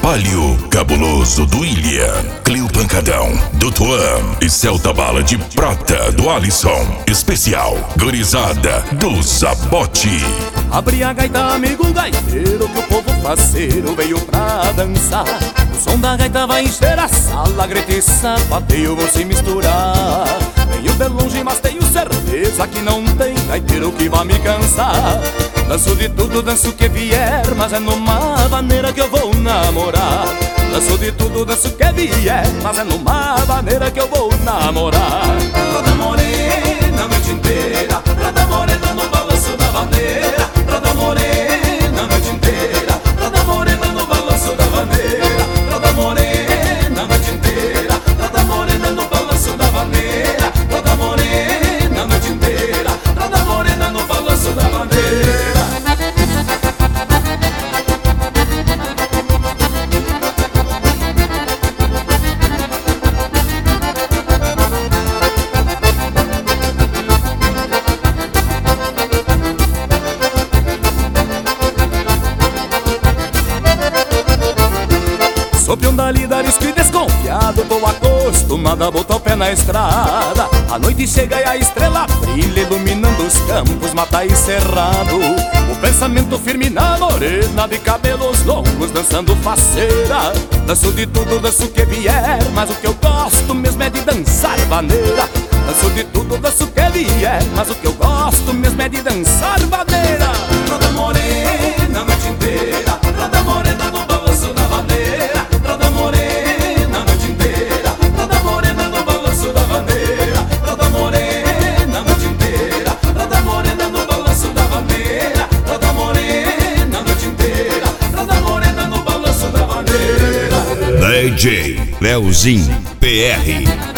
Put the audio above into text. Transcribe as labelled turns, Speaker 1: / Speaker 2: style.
Speaker 1: Palio Cabuloso do William, Clio Pancadão do Tuan e Celta Bala de Prata do Alisson. Especial Gurizada do Zabote.
Speaker 2: Abri a gaita, amigo gaiteiro, que o povo faceiro veio pra dançar. O som da gaita vai encher a sala, grita e sapateio vão se misturar. Venho de longe, mas tenho certeza que não tem gaiteiro que vá me cansar. Danço de tudo, danço o que vier, mas é numa maneira que eu vou namorar. Danço de tudo, danço o que vier, mas é numa maneira que eu vou namorar. Roda morena a noite inteira, roda morena no balanço da vaneira. Roda morena a noite inteira, roda morena no balanço da vaneira. Roda morena a noite inteira, roda morena no balanço da vaneira. Roda morena a noite inteira, roda morena no balanço da vaneira. Sou peão da lida, arisco e desconfiado, tô acostumado a botar o pé na estrada. A noite chega e a estrela brilha, iluminando os campos, mata e cerrado. O pensamento firme na morena, de cabelos longos, dançando faceira. Danço de tudo, danço o que vier, mas o que eu gosto mesmo é de dançar vaneira. Danço de tudo, danço o que vier, mas o que eu gosto mesmo é de dançar vaneira. Roda morena a noite inteira, roda morena no balanço da vaneira. Roda morena a noite inteira, roda morena no balanço da vaneira. Roda morena a noite inteira, roda morena no balanço da vaneira. Roda morena a noite inteira, roda morena no balanço da vaneira.
Speaker 1: DJ Leozinho PR.